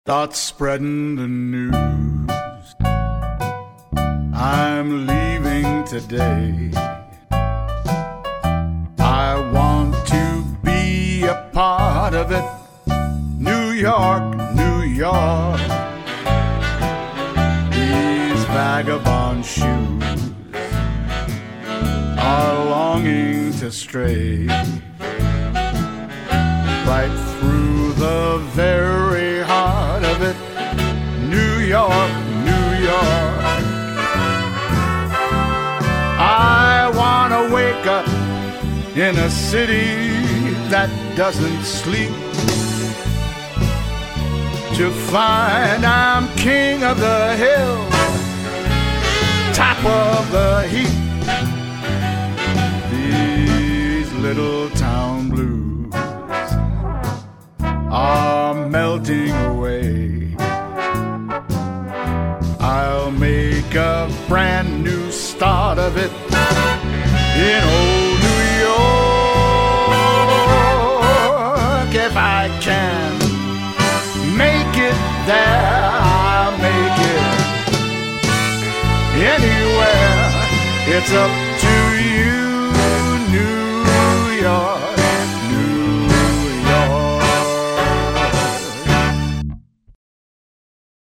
Start spreading the news. I'm leaving today. I want to be a part of it. New York, New York. These vagabond shoes are longing to stray right through the very heart of it. New York, New York. I want to wake up in a city that doesn't sleep, to find I'm king of the hill, top of the heap. These little town blues are melting away. I'll make a brand new start of it in old New York. If I can make it there, I'll make it anywhere. It's up to you.